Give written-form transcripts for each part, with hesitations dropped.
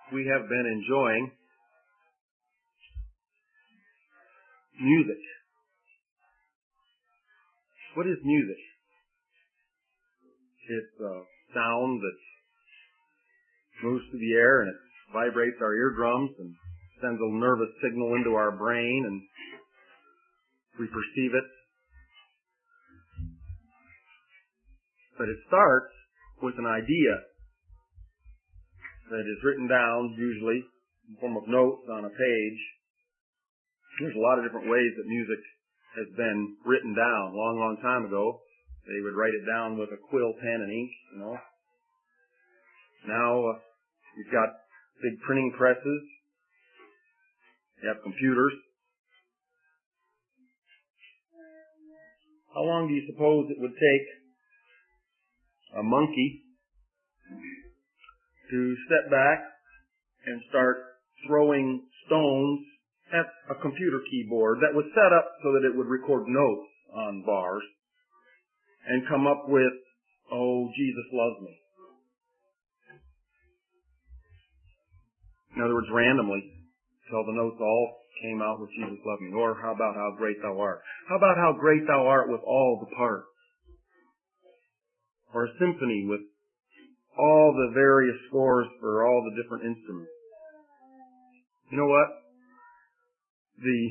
we have been enjoying music. What is music? It's a sound that moves through the air and it vibrates our eardrums and sends a nervous signal into our brain and we perceive it. But it starts with an idea that is written down, usually in the form of notes on a page. There's a lot of different ways that music has been written down. A long, long time ago, they would write it down with a quill pen and ink, you know. Now, you've got big printing presses. You have computers. How long do you suppose it would take a monkey to step back and start throwing stones at a computer keyboard that was set up so that it would record notes on bars and come up with, "Oh, Jesus loves me"? In other words, randomly, till the notes all came out with "Jesus loves me." Or how about "How great thou art"? How about "How great thou art" with all the parts? Or a symphony with all the various scores for all the different instruments. You know what? The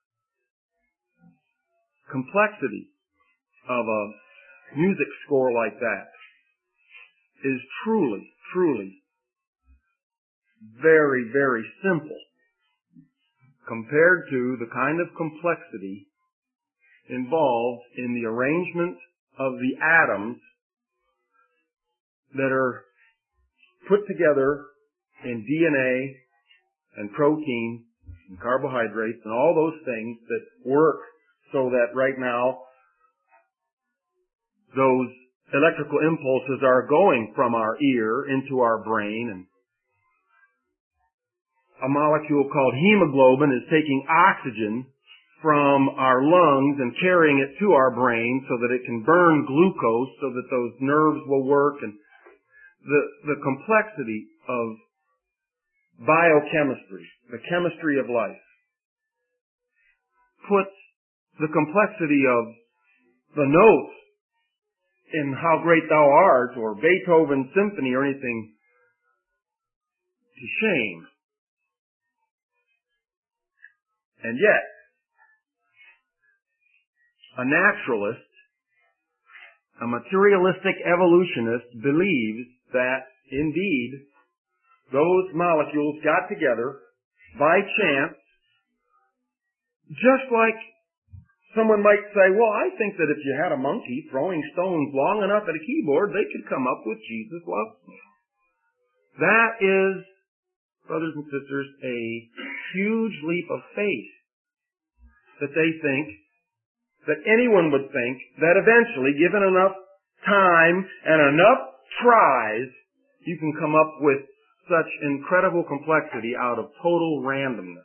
complexity of a music score like that is truly, truly very, very simple compared to the kind of complexity involved in the arrangement of the atoms that are put together in DNA and protein and carbohydrates and all those things that work so that right now those electrical impulses are going from our ear into our brain, and a molecule called hemoglobin is taking oxygen from our lungs and carrying it to our brain so that it can burn glucose so that those nerves will work. And the complexity of biochemistry, the chemistry of life, puts the complexity of the notes in "How Great Thou Art" or Beethoven's symphony or anything to shame. And yet, a naturalist, a materialistic evolutionist, believes that, indeed, those molecules got together by chance, just like someone might say, "Well, I think that if you had a monkey throwing stones long enough at a keyboard, they could come up with 'Jesus loves me.'" That is, brothers and sisters, a huge leap of faith that they think, that anyone would think, that eventually, given enough time and enough tries, you can come up with such incredible complexity out of total randomness.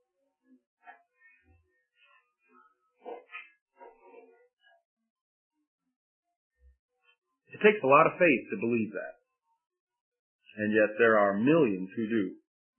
It takes a lot of faith to believe that. And yet there are millions who do.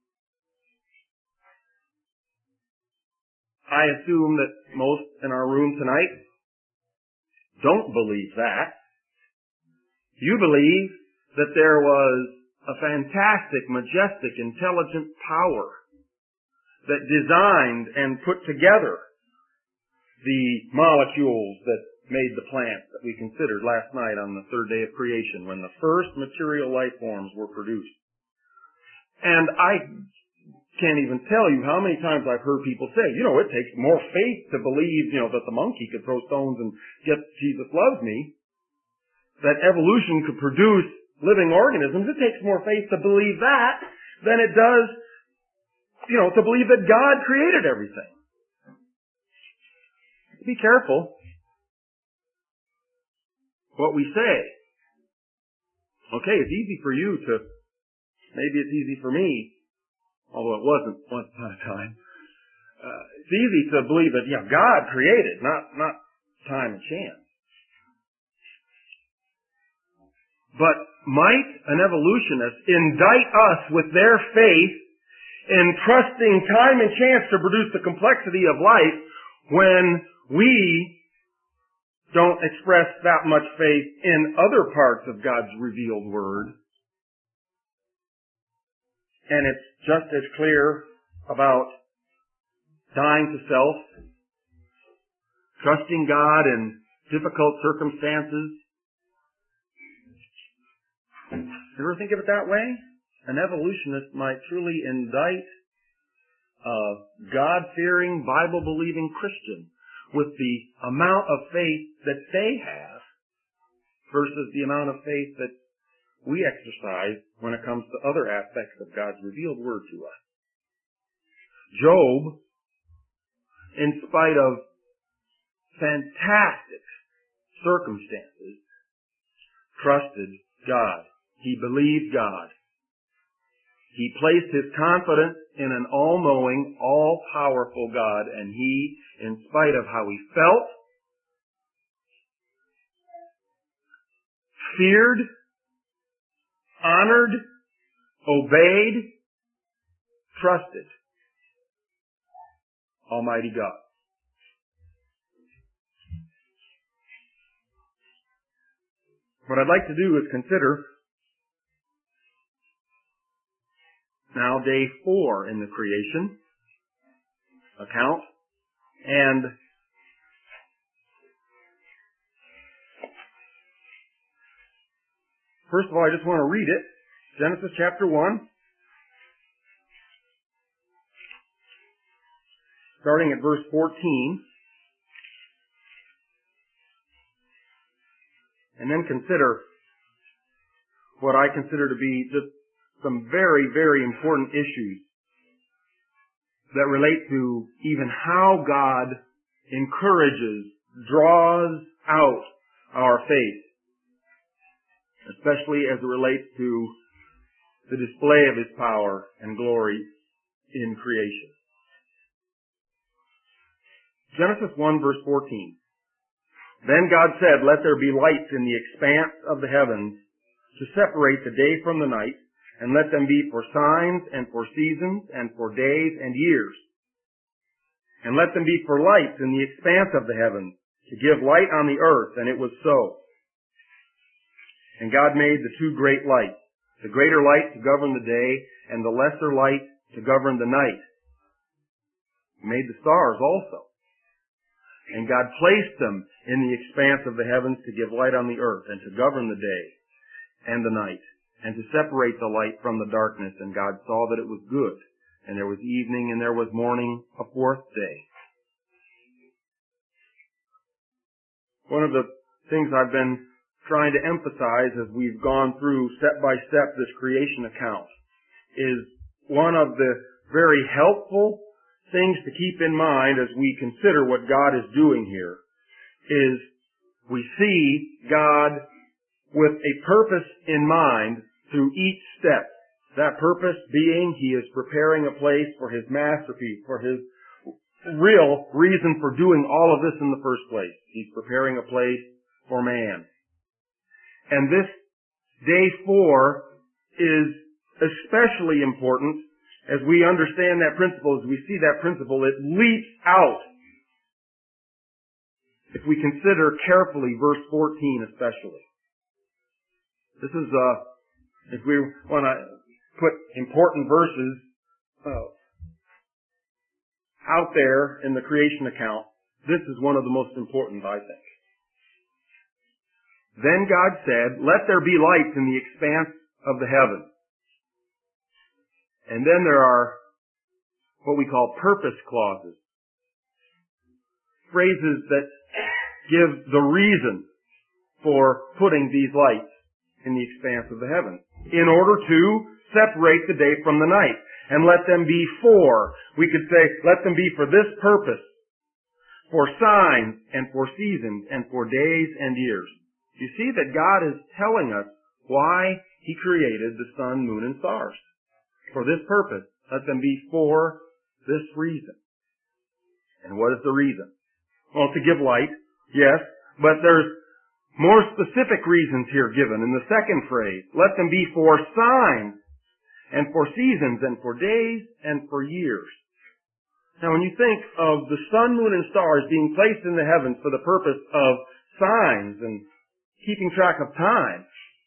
I assume that most in our room tonight don't believe that. You believe that there was a fantastic, majestic, intelligent power that designed and put together the molecules that made the plants that we considered last night on the third day of creation when the first material life forms were produced. And I can't even tell you how many times I've heard people say, it takes more faith to believe, that the monkey could throw stones and get "Jesus loves me," that evolution could produce living organisms. It takes more faith to believe that than it does, to believe that God created everything. Be careful what we say. Okay, it's easy for you to, maybe it's easy for me, although it wasn't once upon a time. It's easy to believe that, God created, not time and chance. But might an evolutionist indict us with their faith in trusting time and chance to produce the complexity of life when we don't express that much faith in other parts of God's revealed Word? And it's just as clear about dying to self, trusting God in difficult circumstances. You ever think of it that way? An evolutionist might truly indict a God-fearing, Bible-believing Christian with the amount of faith that they have versus the amount of faith that we exercise when it comes to other aspects of God's revealed Word to us. Job, in spite of fantastic circumstances, trusted God. He believed God. He placed his confidence in an all-knowing, all-powerful God, and he, in spite of how he felt, feared, honored, obeyed, trusted Almighty God. What I'd like to do is consider now day 4 in the creation account. And first of all, I just want to read it. Genesis chapter 1, starting at verse 14. And then consider what I consider to be just some very, very important issues that relate to even how God encourages, draws out our faith, especially as it relates to the display of His power and glory in creation. Genesis 1 verse 14. Then God said, "Let there be lights in the expanse of the heavens to separate the day from the night, and let them be for signs and for seasons and for days and years. And let them be for lights in the expanse of the heavens to give light on the earth." And it was so. And God made the 2 great lights, the greater light to govern the day and the lesser light to govern the night. He made the stars also. And God placed them in the expanse of the heavens to give light on the earth and to govern the day and the night and to separate the light from the darkness. And God saw that it was good. And there was evening and there was morning, a 4th day. One of the things I've been trying to emphasize as we've gone through step by step this creation account is one of the very helpful things to keep in mind as we consider what God is doing here is we see God with a purpose in mind through each step. That purpose being He is preparing a place for His masterpiece, for His real reason for doing all of this in the first place. He's preparing a place for man. And this day 4 is especially important as we understand that principle, as we see that principle, it leaps out. If we consider carefully verse 14 especially. This is, if we want to put important verses out there in the creation account, this is one of the most important, I think. Then God said, "Let there be lights in the expanse of the heavens." And then there are what we call purpose clauses. Phrases that give the reason for putting these lights in the expanse of the heavens. In order to separate the day from the night. And let them be for, we could say, let them be for this purpose. For signs and for seasons and for days and years. You see that God is telling us why He created the sun, moon, and stars. For this purpose. Let them be for this reason. And what is the reason? Well, to give light, yes, but there's More specific reasons here given in the second phrase. Let them be for signs and for seasons and for days and for years. Now when you think of the sun, moon, and stars being placed in the heavens for the purpose of signs and keeping track of time,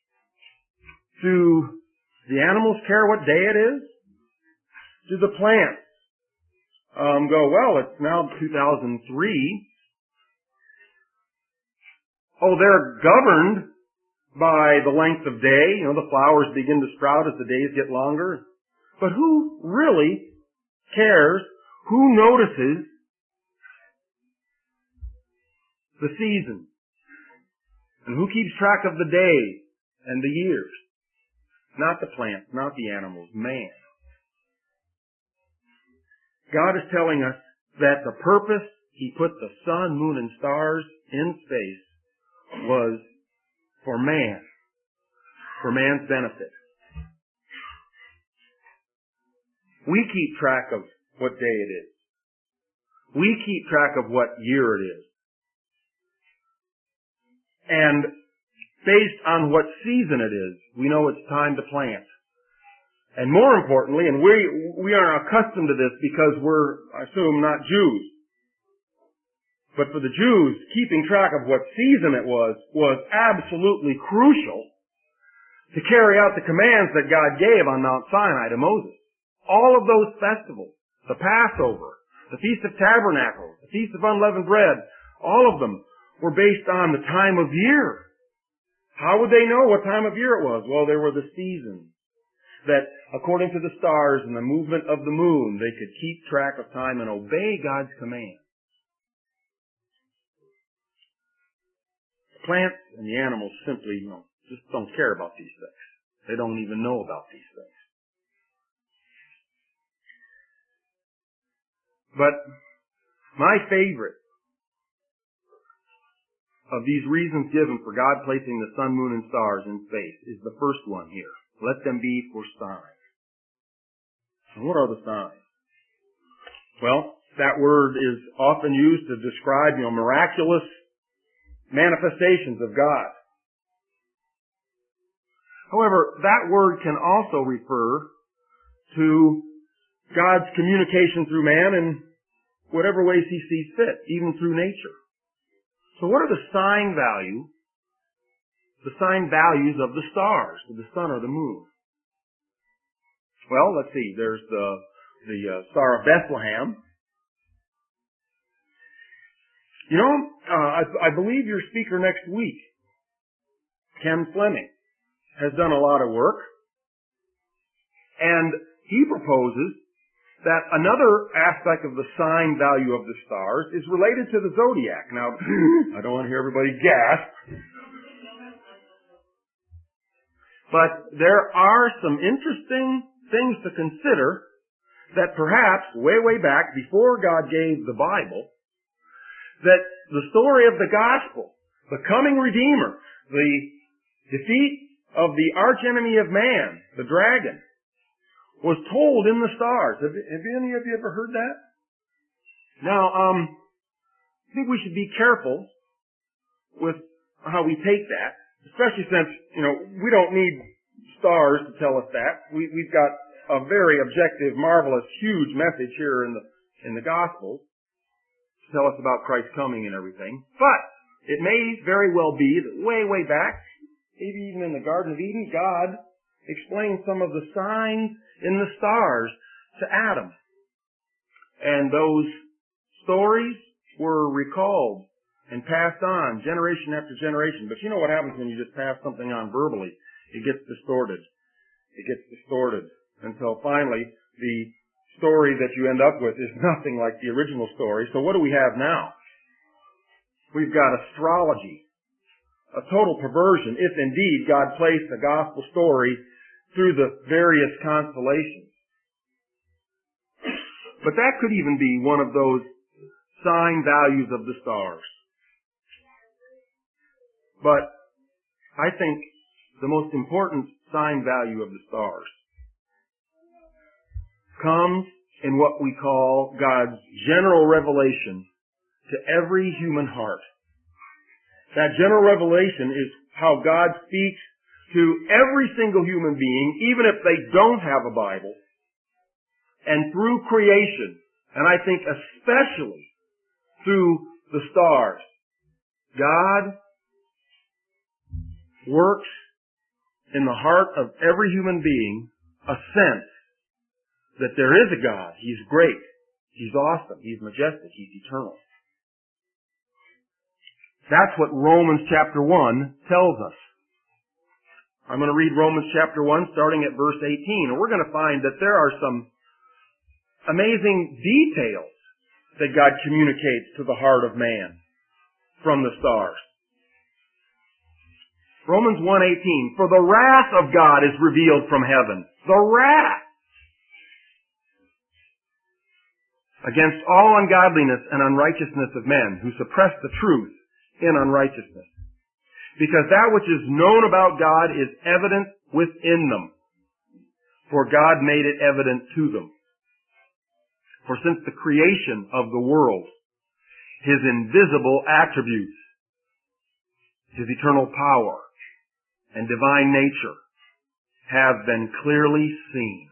do the animals care what day it is? Do the plants go, well, it's now 2003. Oh, they're governed by the length of day. You know, the flowers begin to sprout as the days get longer. But who really cares? Who notices the seasons? And who keeps track of the days and the years? Not the plants, not the animals, man. God is telling us that the purpose He put the sun, moon, and stars in space was for man, for man's benefit. We keep track of what day it is. We keep track of what year it is. And based on what season it is, we know it's time to plant. And more importantly, and we aren't accustomed to this because we're, I assume, not Jews. But for the Jews, keeping track of what season it was absolutely crucial to carry out the commands that God gave on Mount Sinai to Moses. All of those festivals, the Passover, the Feast of Tabernacles, the Feast of Unleavened Bread, all of them were based on the time of year. How would they know what time of year it was? Well, there were the seasons that, according to the stars and the movement of the moon, they could keep track of time and obey God's command. The plants and the animals simply, just don't care about these things. They don't even know about these things. But my favorite of these reasons given for God placing the sun, moon, and stars in space is the first one here. Let them be for signs. And what are the signs? Well, that word is often used to describe, miraculous manifestations of God. However, that word can also refer to God's communication through man in whatever ways He sees fit, even through nature. So what are the sign values of the stars, of the sun or the moon? Well, let's see. There's the Star of Bethlehem. I believe your speaker next week, Ken Fleming, has done a lot of work, and he proposes that another aspect of the sign value of the stars is related to the zodiac. Now, I don't want to hear everybody gasp, but there are some interesting things to consider that perhaps way back before God gave the Bible, that the story of the gospel, the coming Redeemer, the defeat of the archenemy of man, the dragon, was told in the stars. Have any of you ever heard that? Now, I think we should be careful with how we take that, especially since, we don't need stars to tell us that. We've got a very objective, marvelous, huge message here in the Gospels to tell us about Christ's coming and everything. But it may very well be that way back, maybe even in the Garden of Eden, God explained some of the signs in the stars to Adam. And those stories were recalled and passed on generation after generation. But you know what happens when you just pass something on verbally? It gets distorted. It gets distorted until finally the story that you end up with is nothing like the original story. So what do we have now? We've got astrology, a total perversion, if indeed God placed the gospel story through the various constellations. But that could even be one of those sign values of the stars. But I think the most important sign value of the stars comes in what we call God's general revelation to every human heart. That general revelation is how God speaks to every single human being, even if they don't have a Bible, and through creation, and I think especially through the stars. God works in the heart of every human being a sense that there is a God. He's great. He's awesome. He's majestic. He's eternal. That's what Romans chapter 1 tells us. I'm going to read Romans chapter 1 starting at verse 18, and we're going to find that there are some amazing details that God communicates to the heart of man from the stars. Romans 1:18, for the wrath of God is revealed from heaven. The wrath against all ungodliness and unrighteousness of men who suppress the truth in unrighteousness. Because that which is known about God is evident within them, for God made it evident to them. For since the creation of the world, His invisible attributes, His eternal power and divine nature have been clearly seen,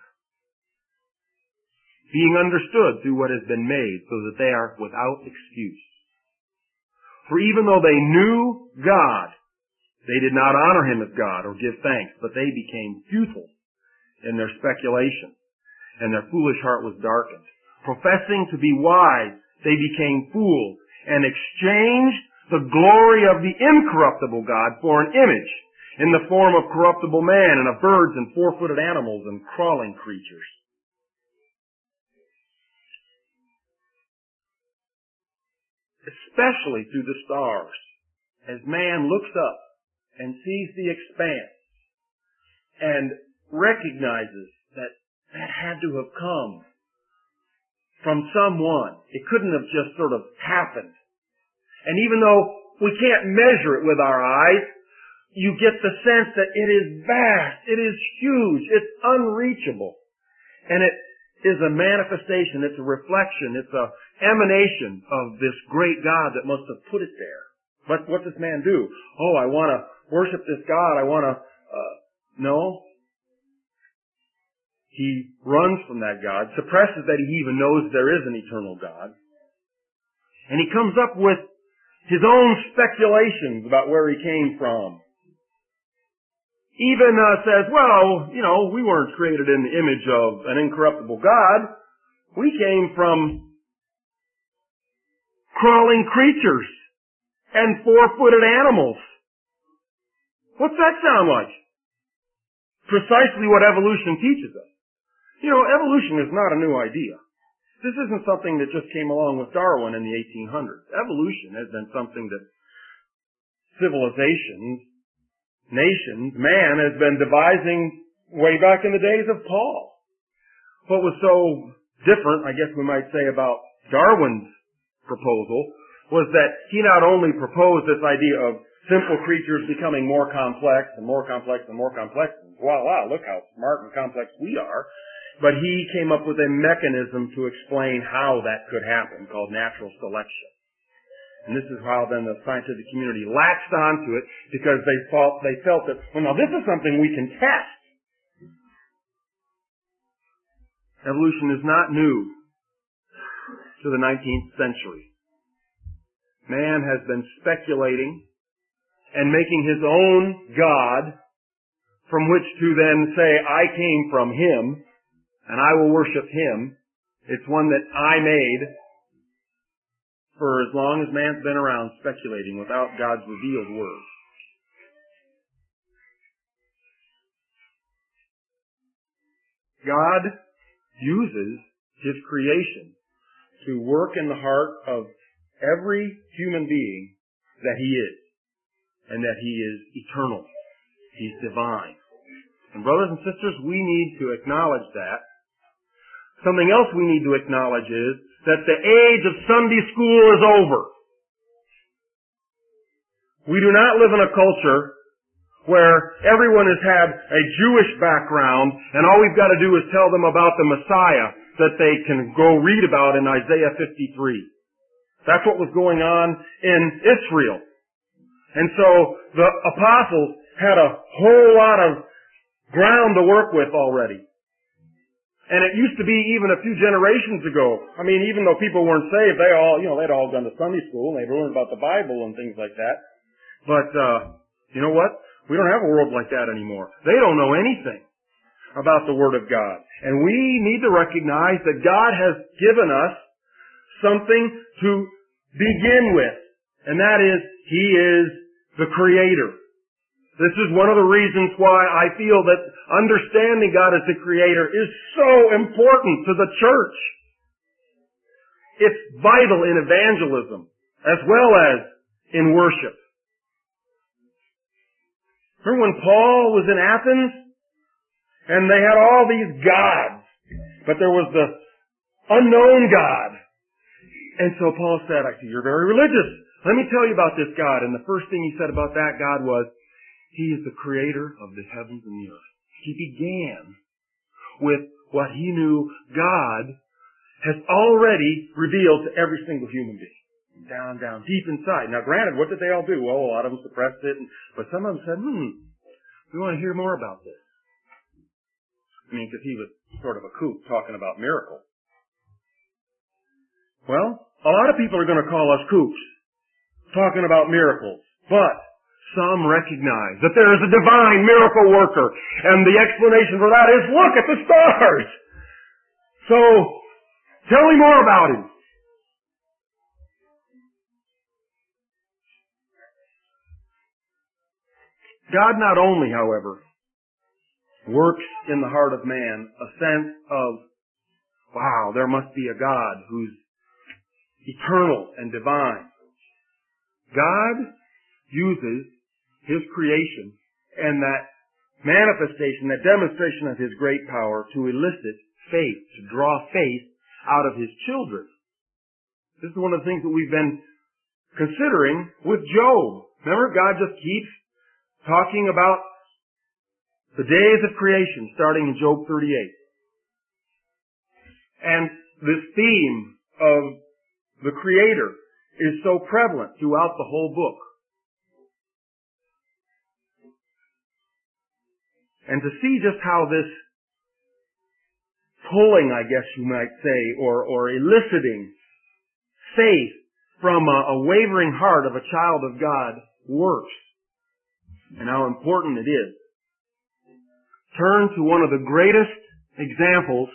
being understood through what has been made, so that they are without excuse. For even though they knew God, they did not honor Him as God or give thanks, but they became futile in their speculation, and their foolish heart was darkened. Professing to be wise, they became fools, and exchanged the glory of the incorruptible God for an image in the form of corruptible man, and of birds and four-footed animals and crawling creatures. Especially through the stars, as man looks up and sees the expanse and recognizes that that had to have come from someone. It couldn't have just sort of happened. And even though we can't measure it with our eyes, you get the sense that it is vast, it is huge, it's unreachable. And it is a manifestation, it's a reflection, it's a emanation of this great God that must have put it there. But what does man do? Oh, I want to worship this God, I want to... No. He runs from that God, suppresses that he even knows there is an eternal God. And he comes up with his own speculations about where he came from. Even says, well, we weren't created in the image of an incorruptible God. We came from crawling creatures and four-footed animals. What's that sound like? Precisely what evolution teaches us. Evolution is not a new idea. This isn't something that just came along with Darwin in the 1800s. Evolution has been something that civilizations, nations, man has been devising way back in the days of Paul. What was so different, I guess we might say, about Darwin's proposal was that he not only proposed this idea of simple creatures becoming more complex and more complex and more complex, and voila, look how smart and complex we are, but he came up with a mechanism to explain how that could happen called natural selection. And this is how then the scientific community latched onto it, because they felt that, well, now this is something we can test. Evolution is not new to the 19th century. Man has been speculating and making his own God from which to then say, I came from Him and I will worship Him. It's one that I made for as long as man's been around, speculating without God's revealed word. God uses His creation to work in the heart of every human being that He is, and that He is eternal. He's divine. And brothers and sisters, we need to acknowledge that. Something else we need to acknowledge is that the age of Sunday school is over. We do not live in a culture where everyone has had a Jewish background and all we've got to do is tell them about the Messiah that they can go read about in Isaiah 53. That's what was going on in Israel. And so the apostles had a whole lot of ground to work with already. And it used to be even a few generations ago. I mean, even though people weren't saved, they'd all gone to Sunday school and they'd learned about the Bible and things like that. But, you know what? We don't have a world like that anymore. They don't know anything about the Word of God. And we need to recognize that God has given us something to begin with. And that is, He is the Creator. This is one of the reasons why I feel that understanding God as the Creator is so important to the church. It's vital in evangelism as well as in worship. Remember when Paul was in Athens and they had all these gods, but there was the unknown God. And so Paul said, I see you're very religious. Let me tell you about this God. And the first thing he said about that God was, He is the Creator of the heavens and the earth. He began with what he knew God has already revealed to every single human being. Down, deep inside. Now granted, what did they all do? Well, a lot of them suppressed it, but some of them said, we want to hear more about this. I mean, because he was sort of a kook talking about miracles. Well, a lot of people are going to call us kooks talking about miracles, but some recognize that there is a divine miracle worker, and the explanation for that is, look at the stars! So, tell me more about Him. God not only, however, works in the heart of man a sense of, wow, there must be a God who's eternal and divine. God uses His creation and that manifestation, that demonstration of His great power to elicit faith, to draw faith out of His children. This is one of the things that we've been considering with Job. Remember, God just keeps talking about the days of creation, starting in Job 38. And this theme of the Creator is so prevalent throughout the whole book. And to see just how this pulling, I guess you might say, or eliciting faith from a wavering heart of a child of God works, and how important it is. Turn to one of the greatest examples,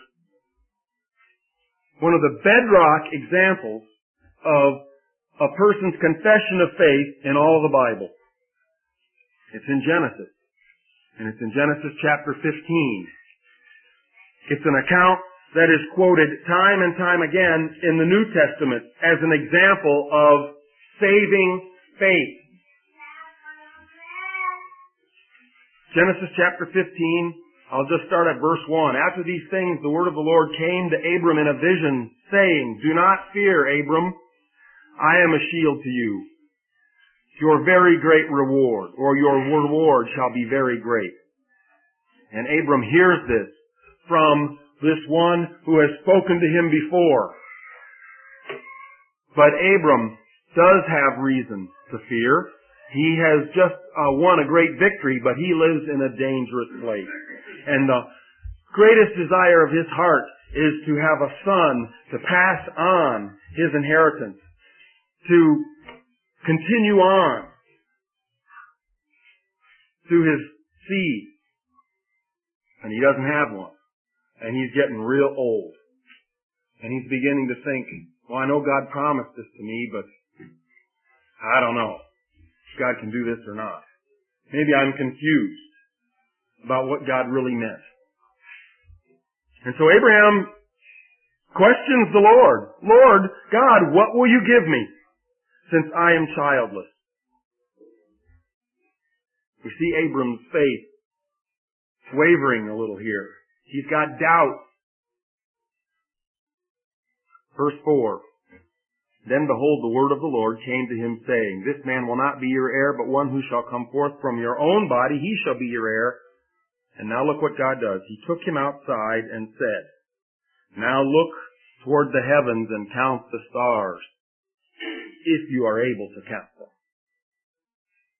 one of the bedrock examples of a person's confession of faith in all of the Bible. It's in Genesis. And it's in Genesis chapter 15. It's an account that is quoted time and time again in the New Testament as an example of saving faith. Genesis chapter 15, I'll just start at verse 1. After these things, the word of the Lord came to Abram in a vision, saying, Do not fear, Abram. I am a shield to you. Your very great reward, or your reward shall be very great. And Abram hears this from this one who has spoken to him before. But Abram does have reason to fear. He has just won a great victory, but he lives in a dangerous place. And the greatest desire of his heart is to have a son to pass on his inheritance, to continue on to his seed. And he doesn't have one. And he's getting real old. And he's beginning to think, well, I know God promised this to me, but I don't know if God can do this or not. Maybe I'm confused about what God really meant. And so Abraham questions the Lord. Lord God, what will you give me since I am childless? We see Abram's faith wavering a little here. He's got doubt. Verse 4. Then behold, the word of the Lord came to him, saying, This man will not be your heir, but one who shall come forth from your own body, he shall be your heir. And now look what God does. He took him outside and said, Now look toward the heavens and count the stars, if you are able to count them.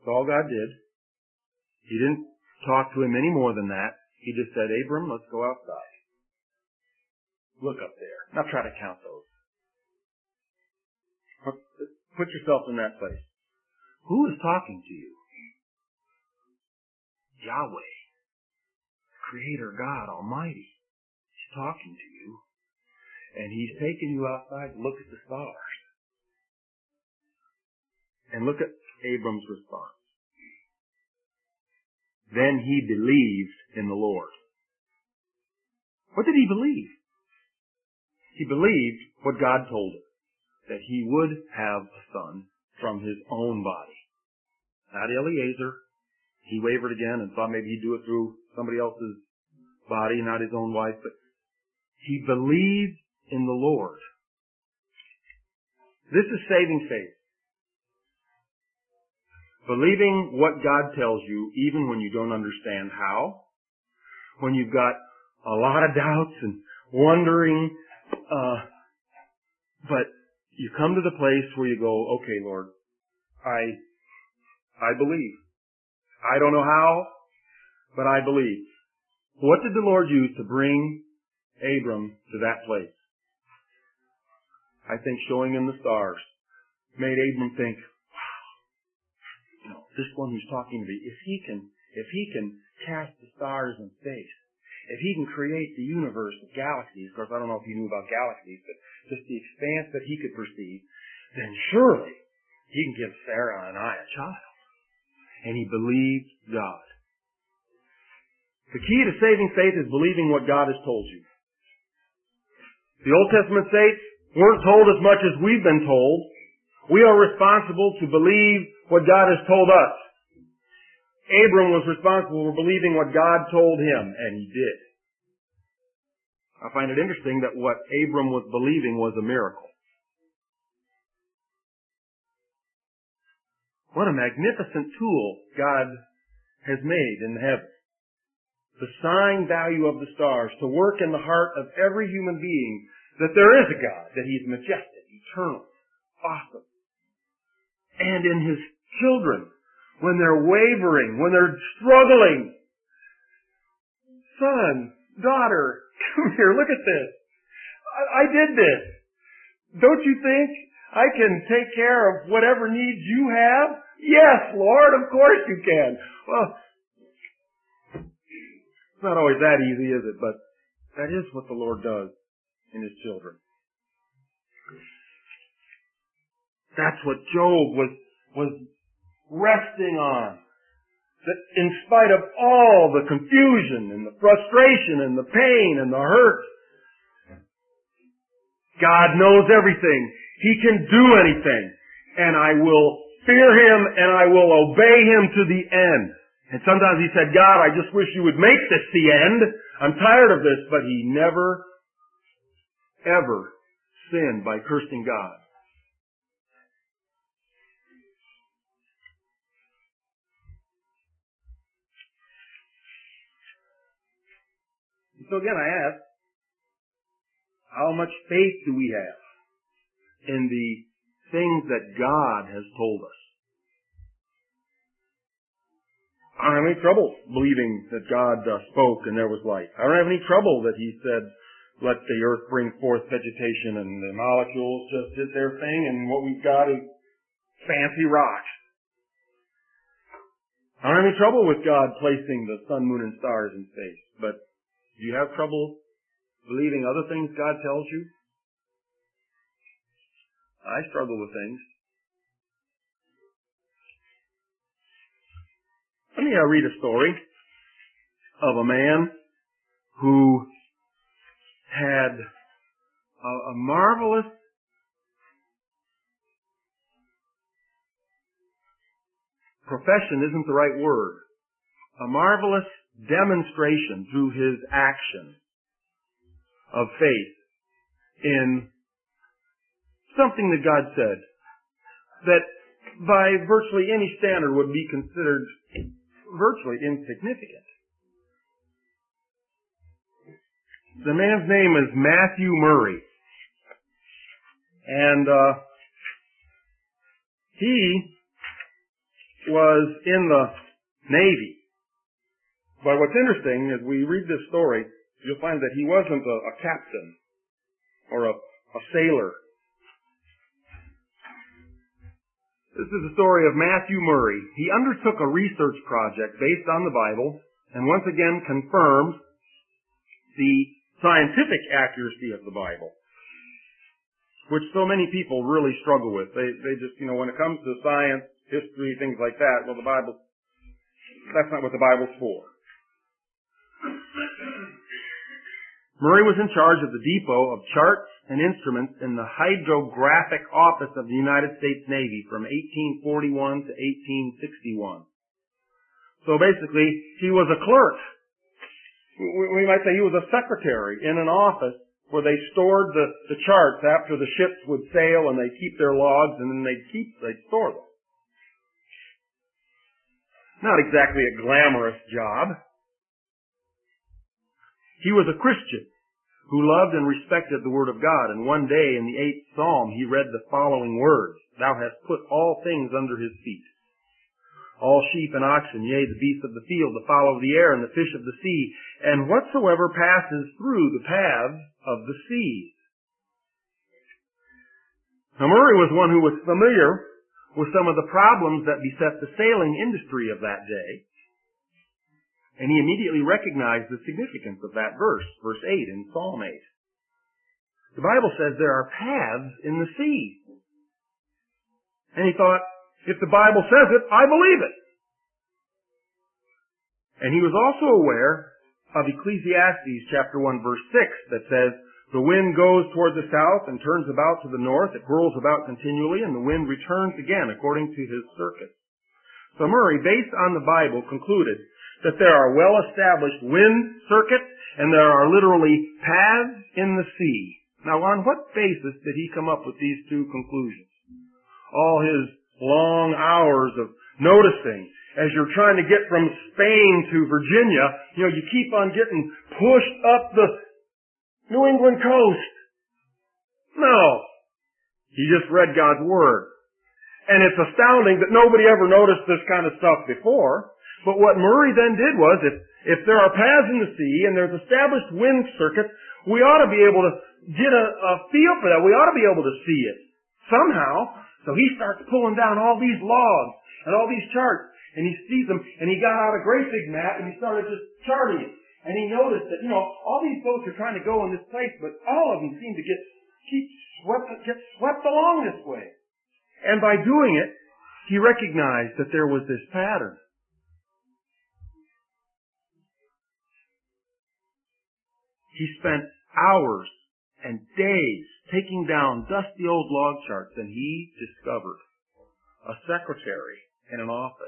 That's all God did. He didn't talk to him any more than that. He just said, Abram, let's go outside. Look up there. Now try to count those. Put yourself in that place. Who is talking to you? Yahweh. Creator God Almighty. He's talking to you. And He's taking you outside to look at the stars. And look at Abram's response. Then he believed in the Lord. What did he believe? He believed what God told him, that he would have a son from his own body. Not Eliezer. He wavered again and thought maybe he'd do it through somebody else's body, not his own wife, but he believed in the Lord. This is saving faith. Believing what God tells you, even when you don't understand how, when you've got a lot of doubts and wondering, but you come to the place where you go, okay, Lord, I believe. I don't know how, but I believe. What did the Lord use to bring Abram to that place? I think showing him the stars made Abram think, wow, this one who's talking to me, if he can cast the stars in space, if he can create the universe of galaxies, of course I don't know if he knew about galaxies, but just the expanse that he could perceive, then surely he can give Sarah and I a child. And he believed God. The key to saving faith is believing what God has told you. The Old Testament saints weren't told as much as we've been told. We are responsible to believe what God has told us. Abram was responsible for believing what God told him, and he did. I find it interesting that what Abram was believing was a miracle. What a magnificent tool God has made in heaven. The sign value of the stars to work in the heart of every human being that there is a God, that He's majestic, eternal, awesome. And in His children, when they're wavering, when they're struggling, son, daughter, come here, look at this. I did this. Don't you think I can take care of whatever needs you have? Yes, Lord, of course you can. Well, it's not always that easy, is it? But that is what the Lord does in His children. That's what Job was resting on. That in spite of all the confusion and the frustration and the pain and the hurt, God knows everything. He can do anything. And I will fear Him and I will obey Him to the end. And sometimes he said, God, I just wish you would make this the end. I'm tired of this. But he never, ever sinned by cursing God. So again, I ask, how much faith do we have in the things that God has told us? I don't have any trouble believing that God spoke and there was light. I don't have any trouble that He said, let the earth bring forth vegetation and the molecules just did their thing and what we've got is fancy rocks. I don't have any trouble with God placing the sun, moon, and stars in space. But do you have trouble believing other things God tells you? I struggle with things. Let me read a story of a man who had a marvelous profession isn't the right word. A marvelous demonstration through his action of faith in something that God said that by virtually any standard would be considered virtually insignificant. The man's name is Matthew Murray. And he was in the Navy. But what's interesting is we read this story, you'll find that he wasn't a captain or a sailor. This is the story of Matthew Murray. He undertook a research project based on the Bible and once again confirmed the scientific accuracy of the Bible, which so many people really struggle with. They just, when it comes to science, history, things like that, well, the Bible, that's not what the Bible's for. Murray was in charge of the depot of charts and instruments in the Hydrographic Office of the United States Navy from 1841 to 1861. So basically, he was a clerk. We might say he was a secretary in an office where they stored the charts after the ships would sail, and they'd keep their logs, and then they'd store them. Not exactly a glamorous job. He was a Christian who loved and respected the Word of God, and one day in the 8th Psalm he read the following words, "Thou hast put all things under his feet. All sheep and oxen, yea, the beasts of the field, the fowl of the air, and the fish of the sea, and whatsoever passes through the paths of the seas." Now Murray was one who was familiar with some of the problems that beset the sailing industry of that day. And he immediately recognized the significance of that verse 8 in Psalm 8. The Bible says there are paths in the sea. And he thought, if the Bible says it, I believe it. And he was also aware of Ecclesiastes chapter 1 verse 6 that says, "The wind goes toward the south and turns about to the north. It whirls about continually, and the wind returns again according to his circuit." So Murray, based on the Bible, concluded that there are well-established wind circuits and there are literally paths in the sea. Now, on what basis did he come up with these two conclusions? All his long hours of noticing as you're trying to get from Spain to Virginia, you keep on getting pushed up the New England coast. No. He just read God's Word. And it's astounding that nobody ever noticed this kind of stuff before. But what Murray then did was, if there are paths in the sea and there's established wind circuits, we ought to be able to get a feel for that. We ought to be able to see it somehow. So he starts pulling down all these logs and all these charts, and he sees them, and he got out a great big map, and he started just charting it. And he noticed that, all these boats are trying to go in this place, but all of them seem to get swept along this way. And by doing it, he recognized that there was this pattern. He spent hours and days taking down dusty old log charts, and he discovered a secretary in an office.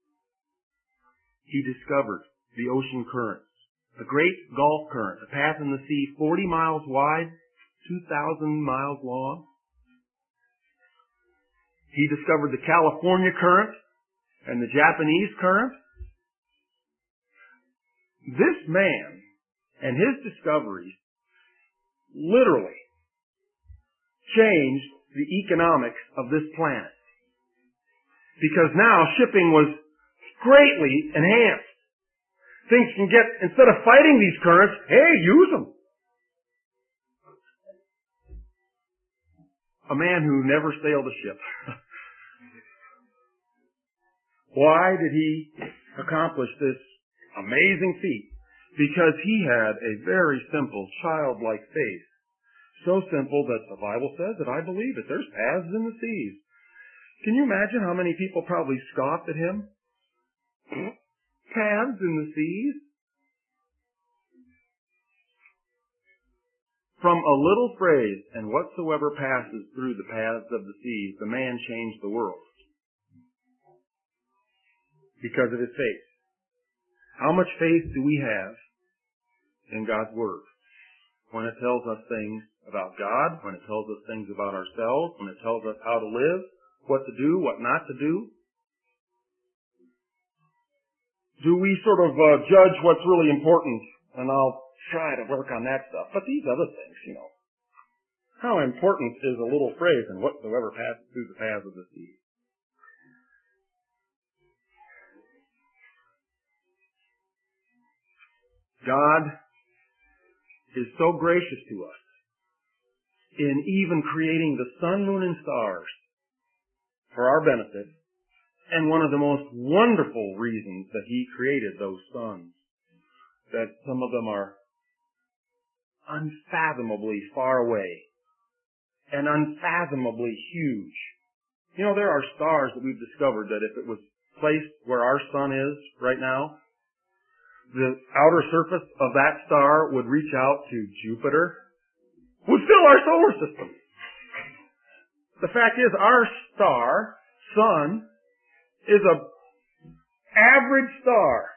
He discovered the ocean currents, the great Gulf Current, a path in the sea 40 miles wide, 2,000 miles long. He discovered the California Current and the Japanese Current. This man and his discoveries literally changed the economics of this planet. Because now shipping was greatly enhanced. Things can get, instead of fighting these currents, hey, use them. A man who never sailed a ship. Why did he accomplish this amazing feat? Because he had a very simple, childlike faith. So simple that the Bible says that I believe it. There's paths in the seas. Can you imagine how many people probably scoffed at him? Paths in the seas? From a little phrase, "and whatsoever passes through the paths of the seas," the man changed the world. Because of his faith. How much faith do we have in God's Word? When it tells us things about God, when it tells us things about ourselves, when it tells us how to live, what to do, what not to do? Do we sort of judge what's really important? And I'll try to work on that stuff. But these other things, how important is a little phrase, "and whatsoever passes through the paths of the sea"? God is so gracious to us in even creating the sun, moon, and stars for our benefit. And one of the most wonderful reasons that He created those suns, that some of them are unfathomably far away and unfathomably huge. You know, there are stars that we've discovered that if it was placed where our sun is right now, the outer surface of that star would reach out to Jupiter, would fill our solar system. The fact is, our star, sun, is a average star.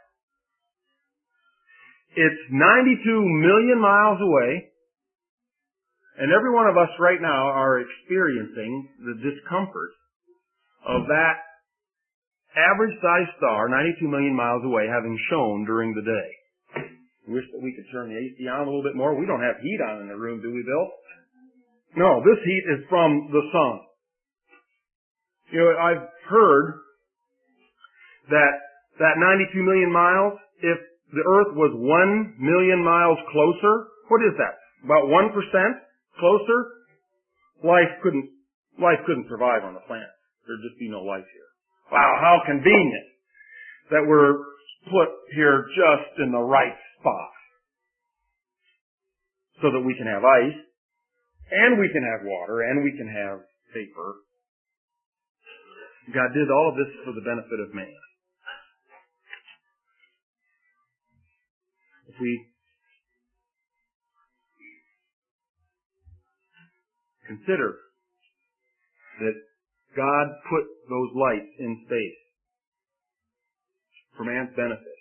It's 92 million miles away, and every one of us right now are experiencing the discomfort of that average-sized star, 92 million miles away, having shone during the day. I wish that we could turn the AC on a little bit more. We don't have heat on in the room, do we, Bill? No, this heat is from the sun. You know, I've heard that 92 million miles, if the Earth was 1 million miles closer, what is that? About 1% closer? Life couldn't survive on the planet. There'd just be no life here. Wow, how convenient that we're put here just in the right spot so that we can have ice, and we can have water, and we can have vapor. God did all of this for the benefit of man. If we consider that God put those lights in space for man's benefit,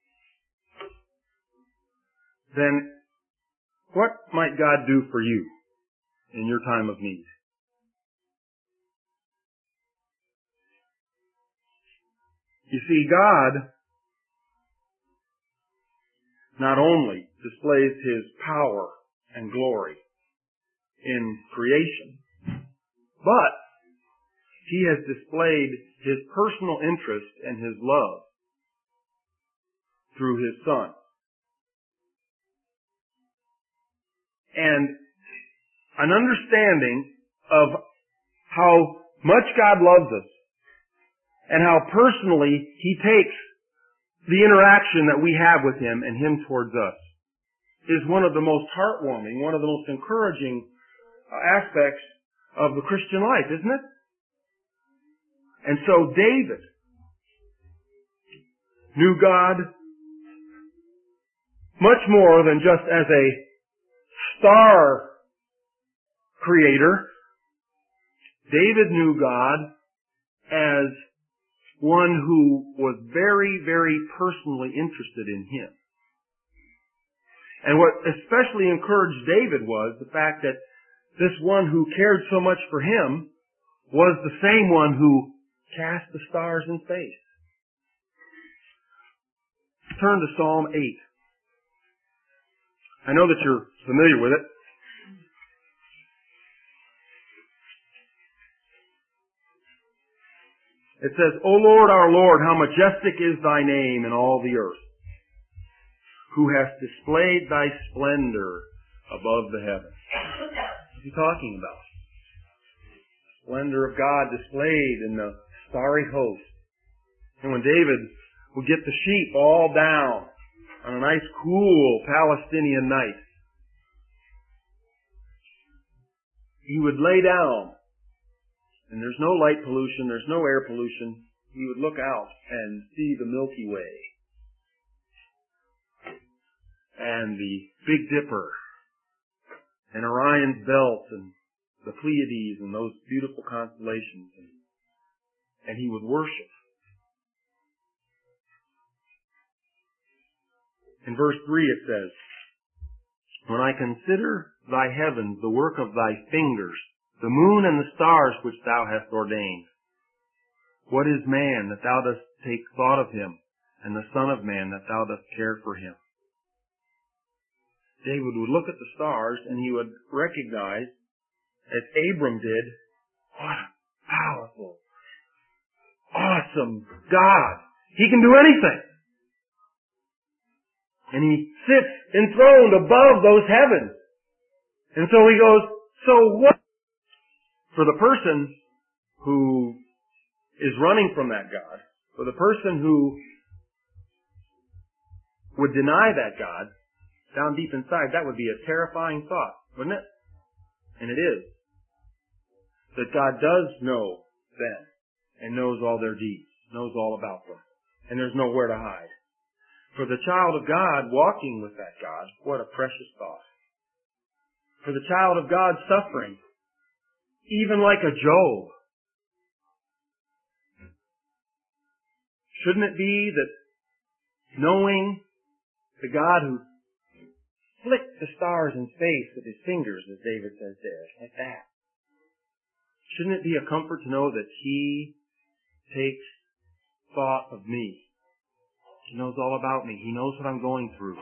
then what might God do for you in your time of need? You see, God not only displays His power and glory in creation, but He has displayed His personal interest and His love through His Son. And an understanding of how much God loves us and how personally He takes the interaction that we have with Him and Him towards us is one of the most heartwarming, one of the most encouraging aspects of the Christian life, isn't it? And so David knew God much more than just as a star creator. David knew God as one who was very, very personally interested in Him. And what especially encouraged David was the fact that this one who cared so much for him was the same one who cast the stars in space. Turn to Psalm 8. I know that you're familiar with it. It says, O Lord, our Lord, how majestic is Thy name in all the earth, who hast displayed Thy splendor above the heavens. What's he talking about? Splendor of God displayed in the starry host. And when David would get the sheep all down on a nice, cool Palestinian night, he would lay down, and there's no light pollution, there's no air pollution. He would look out and see the Milky Way and the Big Dipper and Orion's Belt and the Pleiades and those beautiful constellations, and he would worship. In verse 3 it says, When I consider Thy heavens, the work of Thy fingers, the moon and the stars which Thou hast ordained. What is man that Thou dost take thought of him, and the son of man that Thou dost care for him? David would look at the stars and he would recognize, as Abram did, what a powerful, awesome God. He can do anything. And He sits enthroned above those heavens. And so He goes, so what? For the person who is running from that God, for the person who would deny that God, down deep inside, that would be a terrifying thought, wouldn't it? And it is. That God does know them and knows all their deeds, knows all about them. And there's nowhere to hide. For the child of God walking with that God, what a precious thought. For the child of God suffering, even like a Job. Shouldn't it be that knowing the God who flicked the stars in space with His fingers, as David says there, like that, shouldn't it be a comfort to know that He takes thought of me? He knows all about me. He knows what I'm going through.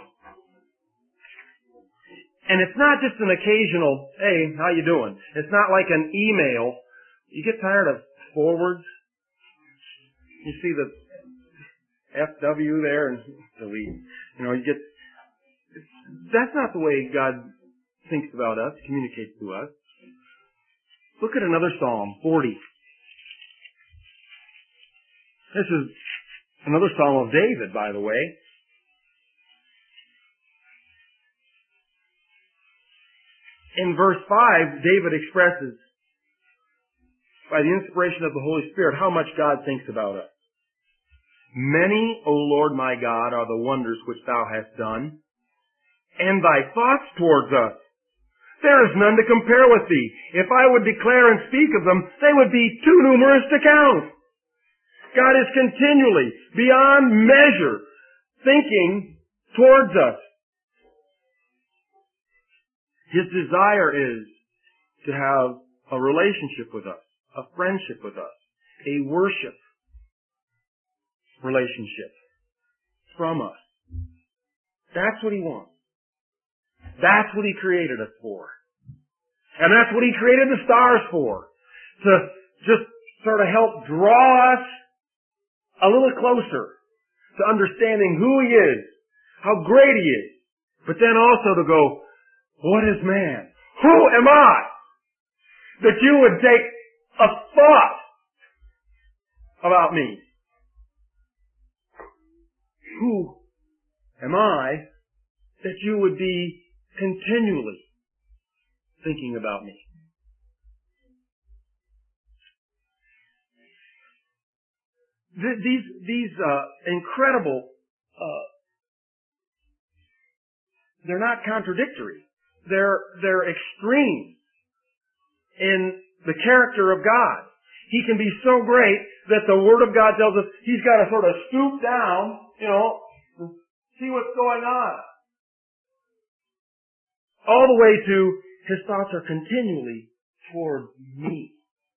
And it's not just an occasional, hey, how you doing? It's not like an email. You get tired of forwards. You see the FW there and delete. You get, that's not the way God thinks about us, communicates to us. Look at another Psalm, 40. This is another Psalm of David, by the way. In verse 5, David expresses, by the inspiration of the Holy Spirit, how much God thinks about us. Many, O Lord my God, are the wonders which Thou hast done, and Thy thoughts towards us. There is none to compare with Thee. If I would declare and speak of them, they would be too numerous to count. God is continually, beyond measure, thinking towards us. His desire is to have a relationship with us, a friendship with us, a worship relationship from us. That's what He wants. That's what He created us for. And that's what He created the stars for. To just sort of help draw us a little closer to understanding who He is, how great He is, but then also to go, what is man? Who am I? That You would take a thought about me. Who am I that You would be continually thinking about me? These incredible, they're not contradictory. They're extreme in the character of God. He can be so great that the Word of God tells us He's got to sort of stoop down, and see what's going on. All the way to His thoughts are continually toward me.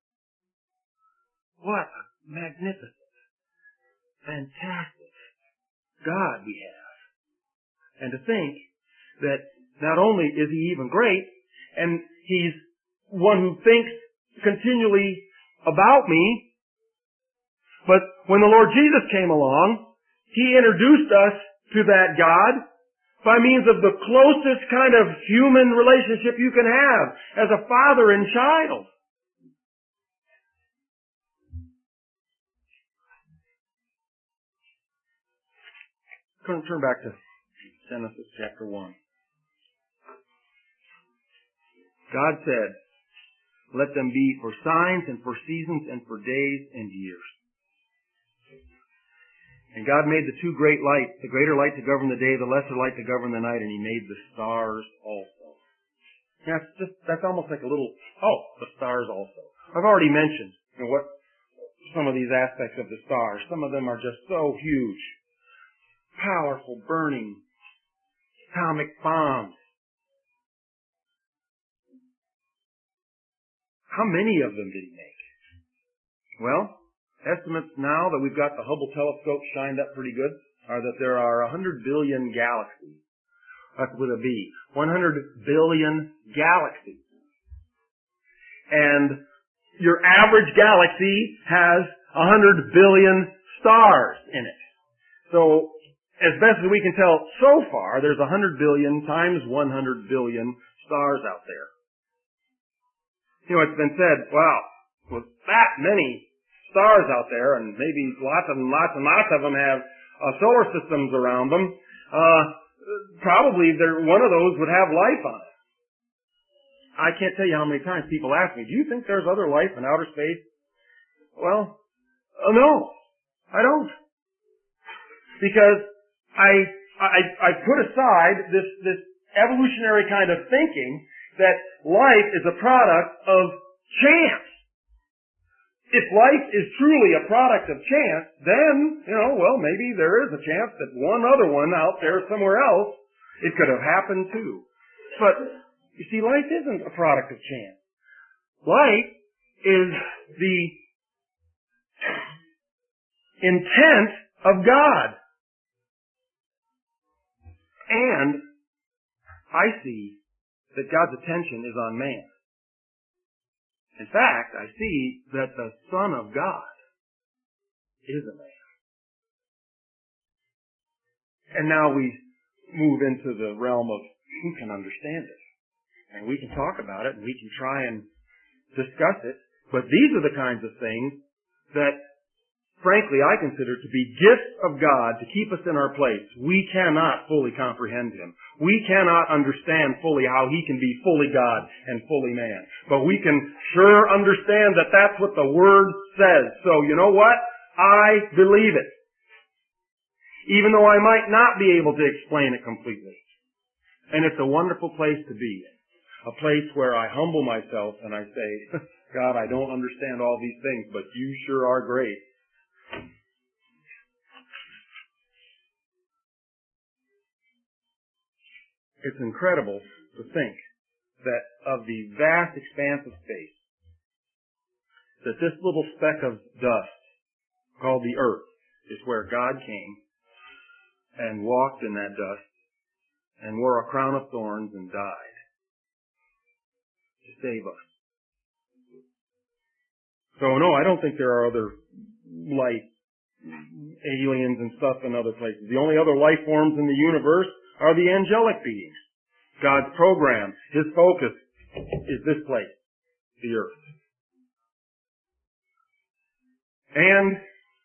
What a magnificent, fantastic God we have. And to think that not only is He even great, and He's one who thinks continually about me, but when the Lord Jesus came along, He introduced us to that God by means of the closest kind of human relationship you can have as a father and child. Turn back to Genesis chapter 1. God said, let them be for signs and for seasons and for days and years. And God made the two great lights, the greater light to govern the day, the lesser light to govern the night, and He made the stars also. That's almost like a little, the stars also. I've already mentioned what some of these aspects of the stars. Some of them are just so huge. Powerful, burning, atomic bombs. How many of them did He make? Well, estimates now that we've got the Hubble telescope shined up pretty good are that there are 100 billion galaxies. That's with a B. 100 billion galaxies. And your average galaxy has 100 billion stars in it. So as best as we can tell so far, there's 100 billion times 100 billion stars out there. You know, it's been said, wow, with that many stars out there, and maybe lots and lots of them have solar systems around them, probably one of those would have life on it. I can't tell you how many times people ask me, do you think there's other life in outer space? Well, no, I don't. Because I put aside this evolutionary kind of thinking that life is a product of chance. If life is truly a product of chance, then, maybe there is a chance that one other one out there somewhere else, it could have happened too. But, you see, life isn't a product of chance. Life is the intent of God. And I see that God's attention is on man. In fact, I see that the Son of God is a man. And now we move into the realm of who can understand it. And we can talk about it, and we can try and discuss it. But these are the kinds of things that, frankly, I consider to be gifts of God to keep us in our place. We cannot fully comprehend Him. We cannot understand fully how He can be fully God and fully man. But we can sure understand that that's what the Word says. So, you know what? I believe it. Even though I might not be able to explain it completely. And it's a wonderful place to be in. A place where I humble myself and I say, God, I don't understand all these things, but You sure are great. It's incredible to think that of the vast expanse of space, that this little speck of dust called the earth is where God came and walked in that dust and wore a crown of thorns and died to save us. So no, I don't think there are other life, aliens and stuff in other places. The only other life forms in the universe are the angelic beings. God's program, His focus is this place, the earth. And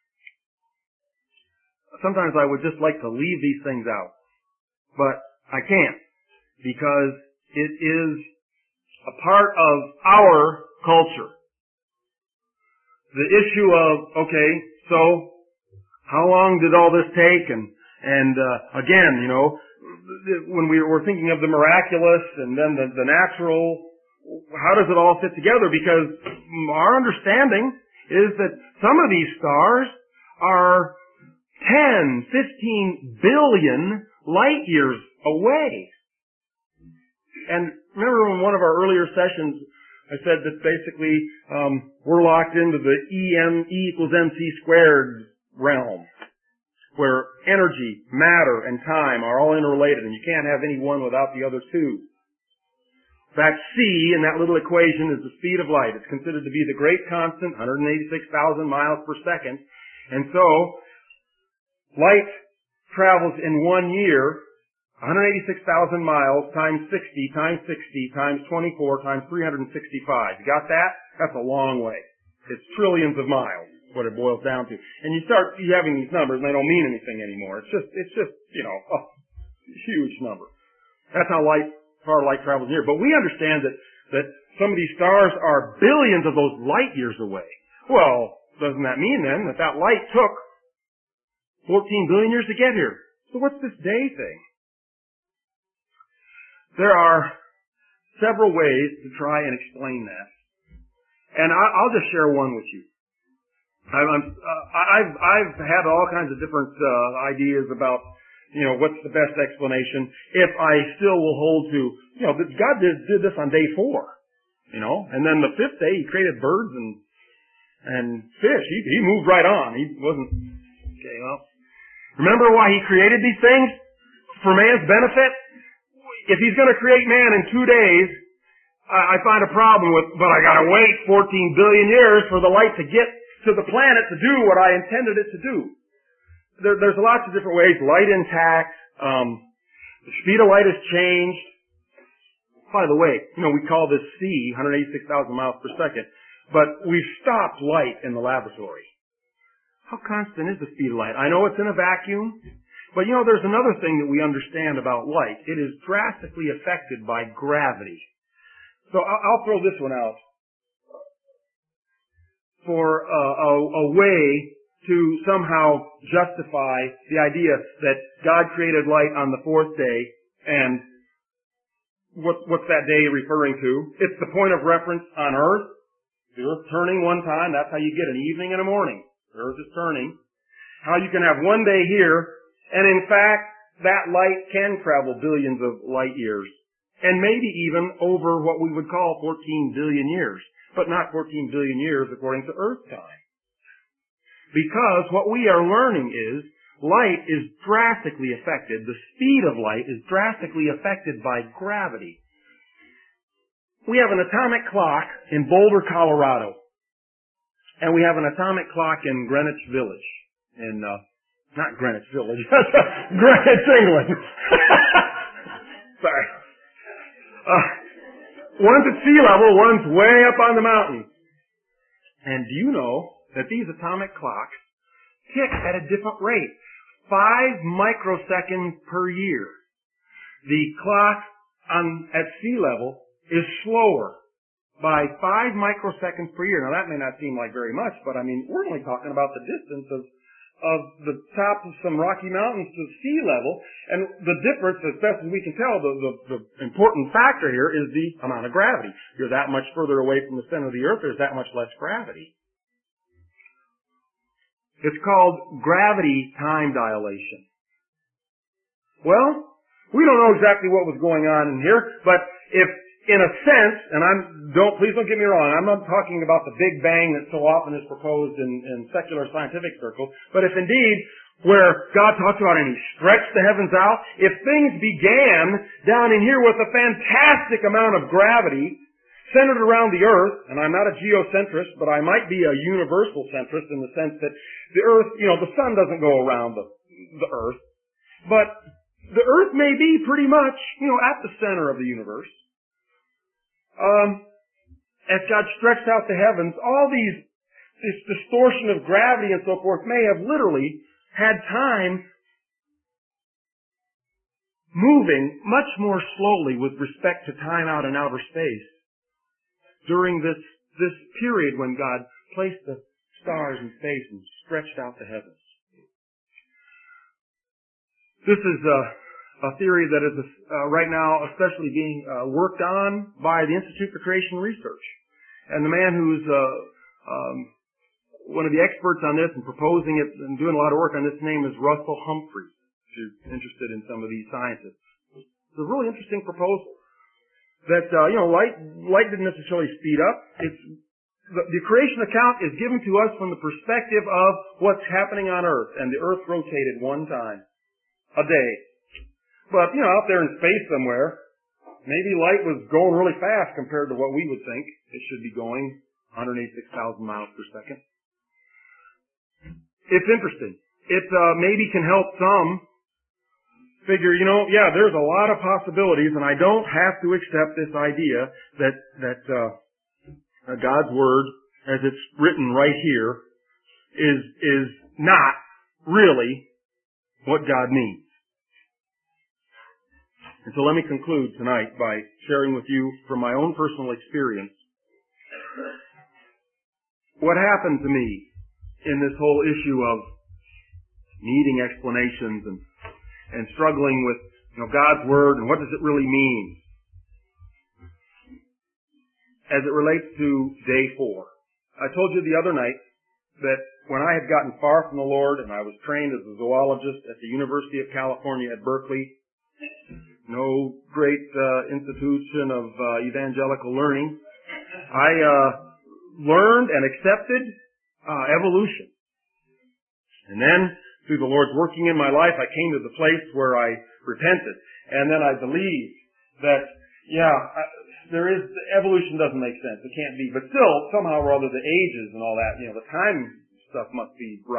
sometimes I would just like to leave these things out. But I can't, because it is a part of our culture. The issue of, okay, so how long did all this take? And again, when we were thinking of the miraculous and then the natural, how does it all fit together? Because our understanding is that some of these stars are 10, 15 billion light years away. And remember in one of our earlier sessions, I said that basically we're locked into the E=mc² realm, where energy, matter, and time are all interrelated, and you can't have any one without the other two. That c in that little equation is the speed of light. It's considered to be the great constant, 186,000 miles per second. And so, light travels in 1 year, 186,000 miles times 60 times 60 times 24 times 365. You got that? That's a long way. It's trillions of miles, what it boils down to. And you start having these numbers, and they don't mean anything anymore. It's just a huge number. That's how far light travels here. But we understand that some of these stars are billions of those light years away. Well, doesn't that mean then that light took 14 billion years to get here? So what's this day thing? There are several ways to try and explain that. And I'll just share one with you. I've had all kinds of different ideas about, what's the best explanation. If I still will hold to, that God did this on day 4, and then the 5th day He created birds and fish. He moved right on. He wasn't, okay, well, remember why He created these things? For man's benefit? If He's going to create man in 2 days, I find a problem but I gotta wait 14 billion years for the light to get to the planet to do what I intended it to do. there's lots of different ways. Light intact. The speed of light has changed. By the way, we call this C, 186,000 miles per second, but we've stopped light in the laboratory. How constant is the speed of light? I know it's in a vacuum, but there's another thing that we understand about light. It is drastically affected by gravity. So I'll throw this one out for a way to somehow justify the idea that God created light on the fourth day, and what's that day referring to? It's the point of reference on Earth. The Earth turning one time, that's how you get an evening and a morning. The Earth is turning. How you can have one day here, and in fact, that light can travel billions of light years, and maybe even over what we would call 14 billion years, but not 14 billion years according to Earth time. Because what we are learning is light is drastically affected, the speed of light is drastically affected by gravity. We have an atomic clock in Boulder, Colorado. And we have an atomic clock in Greenwich Village. Not Greenwich Village, Greenwich, England. Sorry. One's at sea level, one's way up on the mountain. And do you know that these atomic clocks tick at a different rate? 5 microseconds per year. The clock at sea level is slower by 5 microseconds per year. Now that may not seem like very much, but we're only talking about the distance of the top of some Rocky Mountains to sea level, and the difference, as best as we can tell, the important factor here is the amount of gravity. You're that much further away from the center of the Earth, there's that much less gravity. It's called gravity time dilation. Well, we don't know exactly what was going on in here, but if, in a sense, and please don't get me wrong, I'm not talking about the Big Bang that so often is proposed in secular scientific circles, but if indeed, where God talks about and He stretched the heavens out, if things began down in here with a fantastic amount of gravity centered around the Earth, and I'm not a geocentrist, but I might be a universal centrist in the sense that the Earth, the sun doesn't go around the Earth, but the Earth may be pretty much, at the center of the universe. As God stretched out the heavens, all this distortion of gravity and so forth may have literally had time moving much more slowly with respect to time out in outer space during this period when God placed the stars in space and stretched out the heavens. This is a theory that is right now especially being worked on by the Institute for Creation Research. And the man who's one of the experts on this and proposing it and doing a lot of work on this name is Russell Humphrey, if you're interested in some of these scientists. It's a really interesting proposal that, light didn't necessarily speed up. The creation account is given to us from the perspective of what's happening on Earth, and the Earth rotated one time a day. But, out there in space somewhere, maybe light was going really fast compared to what we would think it should be going, 186,000 miles per second. It's interesting. It maybe can help some figure, there's a lot of possibilities, and I don't have to accept this idea that God's Word, as it's written right here, is not really what God means. And so let me conclude tonight by sharing with you from my own personal experience what happened to me in this whole issue of needing explanations and struggling with God's Word and what does it really mean as it relates to day 4. I told you the other night that when I had gotten far from the Lord and I was trained as a zoologist at the University of California at Berkeley, no great institution of evangelical learning, I learned and accepted evolution. And then, through the Lord's working in my life, I came to the place where I repented. And then I believed that, evolution doesn't make sense. It can't be. But still, somehow or other, the ages and all that, the time stuff must be right.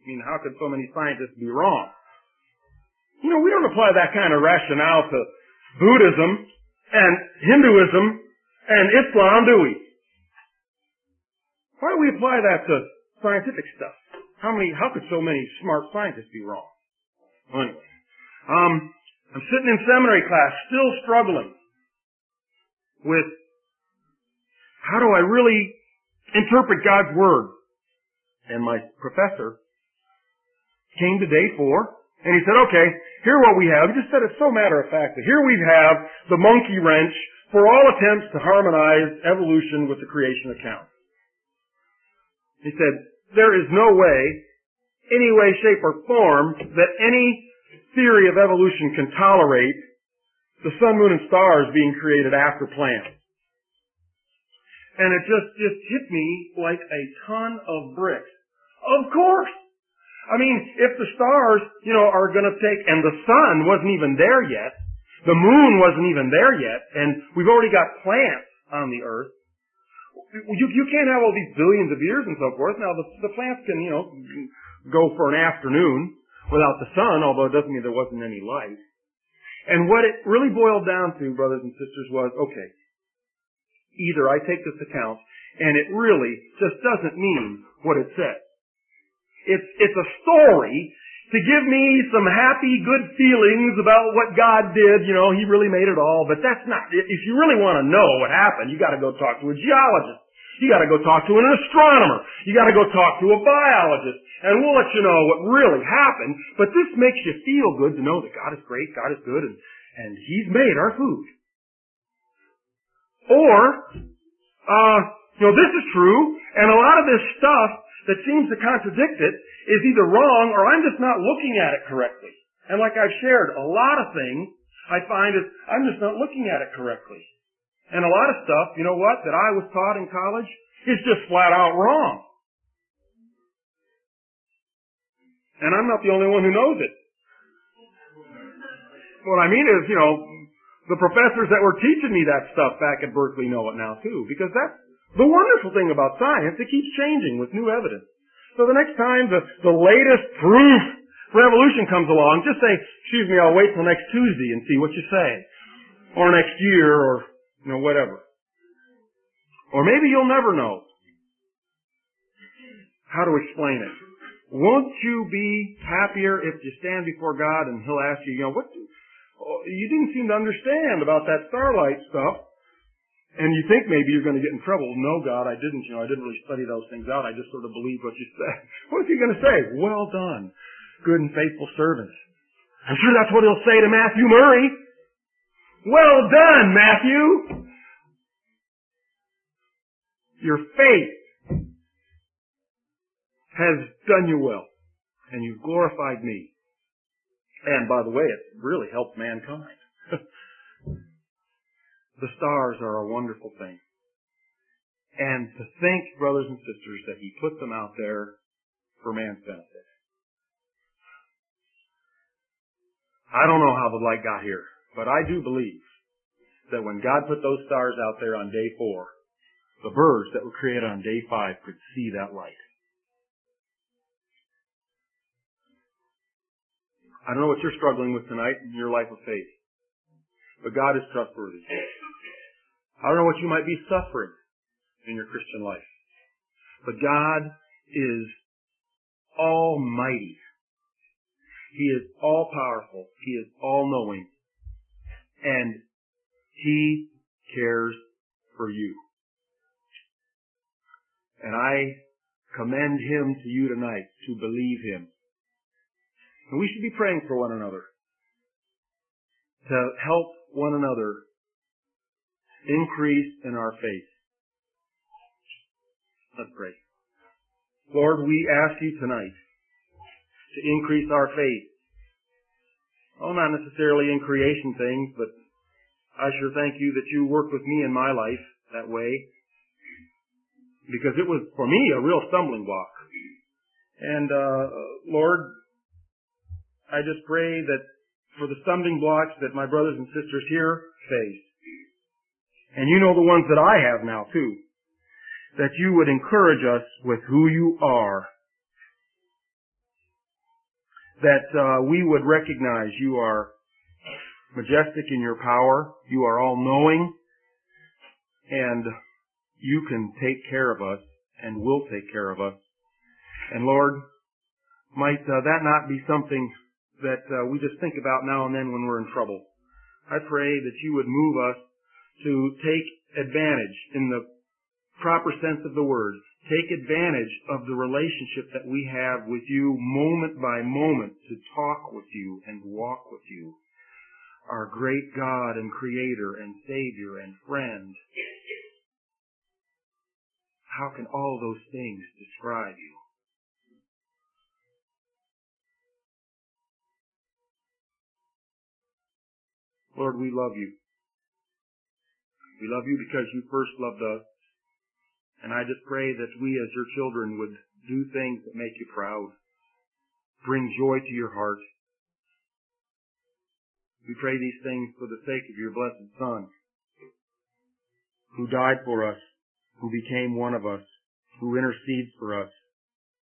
I mean, how could so many scientists be wrong? We don't apply that kind of rationale to Buddhism and Hinduism and Islam, do we? Why do we apply that to scientific stuff? How could so many smart scientists be wrong? Well, anyway, I'm sitting in seminary class, still struggling with how do I really interpret God's Word? And my professor came to day 4, and he said, okay, here what we have. He just said it so matter of fact. Here we have the monkey wrench for all attempts to harmonize evolution with the creation account. He said, there is no way, any way, shape, or form that any theory of evolution can tolerate the sun, moon, and stars being created after plants. And it just hit me like a ton of bricks. Of course! I mean, if the stars, are gonna take, and the sun wasn't even there yet, the moon wasn't even there yet, and we've already got plants on the earth, you can't have all these billions of years and so forth. Now, the plants can, go for an afternoon without the sun, although it doesn't mean there wasn't any light. And what it really boiled down to, brothers and sisters, was, okay, either I take this account, and it really just doesn't mean what it says. It's a story to give me some happy, good feelings about what God did. He really made it all, but that's not, if you really want to know what happened, you gotta go talk to a geologist. You gotta go talk to an astronomer. You gotta go talk to a biologist. And we'll let you know what really happened, but this makes you feel good to know that God is great, God is good, and He's made our food. Or, this is true, and a lot of this stuff that seems to contradict it is either wrong or I'm just not looking at it correctly. And like I've shared, a lot of things I find is I'm just not looking at it correctly. And a lot of stuff, that I was taught in college is just flat out wrong. And I'm not the only one who knows it. What I mean is, the professors that were teaching me that stuff back at Berkeley know it now too, because that's the wonderful thing about science. It keeps changing with new evidence. So the next time the latest proof for evolution comes along, just say, excuse me, I'll wait till next Tuesday and see what you say. Or next year, or, whatever. Or maybe you'll never know how to explain it. Won't you be happier if you stand before God and He'll ask you, you didn't seem to understand about that starlight stuff. And you think maybe you're going to get in trouble. No, God, I didn't. I didn't really study those things out. I just sort of believed what you said. What is He going to say? Well done, good and faithful servant. I'm sure that's what He'll say to Matthew Murray. Well done, Matthew. Your faith has done you well, and you've glorified me. And by the way, it really helped mankind. The stars are a wonderful thing. And to think, brothers and sisters, that He put them out there for man's benefit. I don't know how the light got here, but I do believe that when God put those stars out there on day 4, the birds that were created on day 5 could see that light. I don't know what you're struggling with tonight in your life of faith, but God is trustworthy. I don't know what you might be suffering in your Christian life, but God is almighty. He is all-powerful. He is all-knowing. And He cares for you. And I commend Him to you tonight to believe Him. And we should be praying for one another, to help one another increase in our faith. Let's pray. Lord, we ask You tonight to increase our faith. Oh, not necessarily in creation things, but I sure thank You that You worked with me in my life that way, because it was, for me, a real stumbling block. And, Lord, I just pray that for the stumbling blocks that my brothers and sisters here face, and You know the ones that I have now too, that You would encourage us with who You are, that we would recognize you are majestic in your power, you are all-knowing, and you can take care of us and will take care of us. And Lord, might that not be something that we just think about now and then when we're in trouble. I pray that you would move us to take advantage, in the proper sense of the word, take advantage of the relationship that we have with you moment by moment, to talk with you and walk with you, our great God and Creator and Savior and friend. How can all those things describe you? Lord, we love you. We love you because you first loved us. And I just pray that we as your children would do things that make you proud, bring joy to your heart. We pray these things for the sake of your blessed Son, who died for us, who became one of us, who intercedes for us,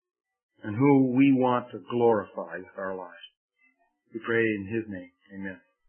and who we want to glorify with our lives. We pray in his name. Amen.